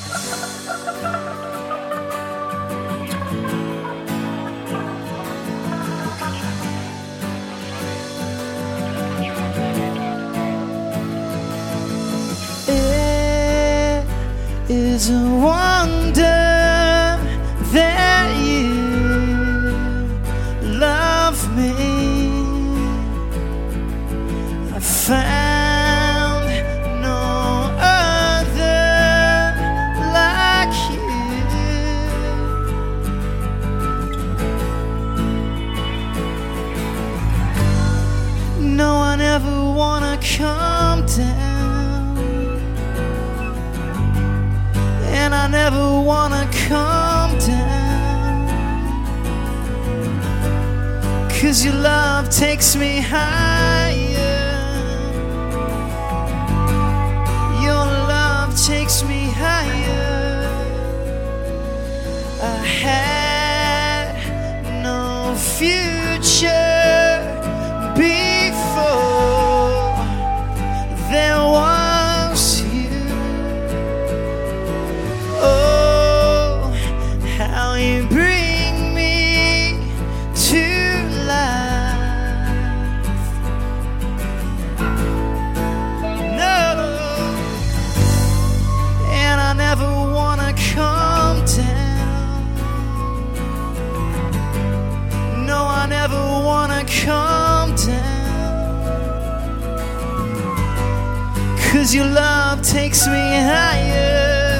It's a wonder that you love me. I found no other like you. No, I never wanna come down, and I never wanna come down, 'cause your love takes me higher. Your love takes me higher. I had no future before there was you. How you bring me to life. No, and I never wanna come down. No, I never wanna come down, 'cause your love takes me higher.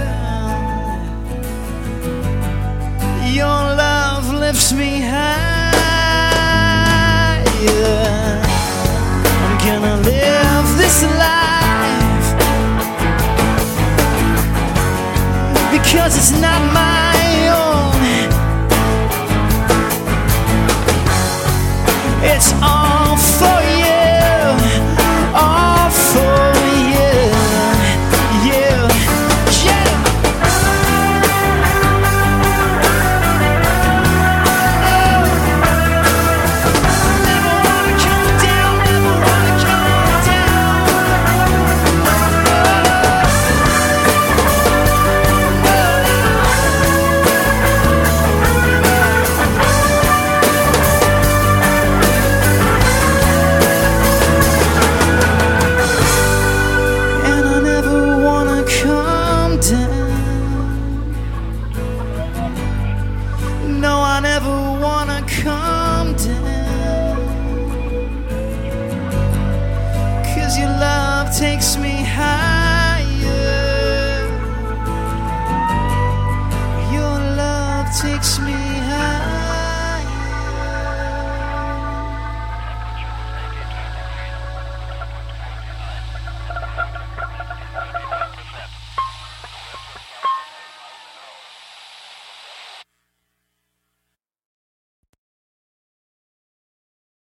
Your love lifts me higher. I'm gonna live this life because it's not my own. It's all for you, all for you, you. No, I never wanna come down, 'cause your love takes me higher. Your love takes me